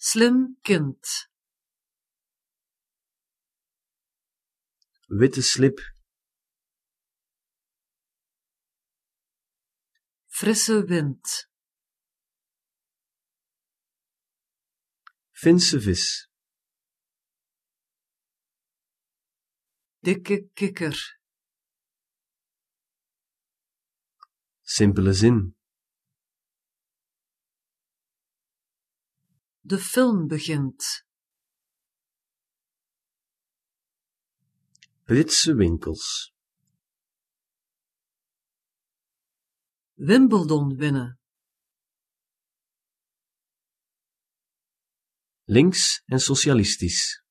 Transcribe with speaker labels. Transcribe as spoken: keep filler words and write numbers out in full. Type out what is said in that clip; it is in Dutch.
Speaker 1: Slim kind.
Speaker 2: Witte slip.
Speaker 1: Frisse wind.
Speaker 2: Finse vis.
Speaker 1: Dikke kikker.
Speaker 2: Simpele zin.
Speaker 1: De film begint.
Speaker 2: Britse winkels.
Speaker 1: Wimbledon winnen.
Speaker 2: Links en socialistisch.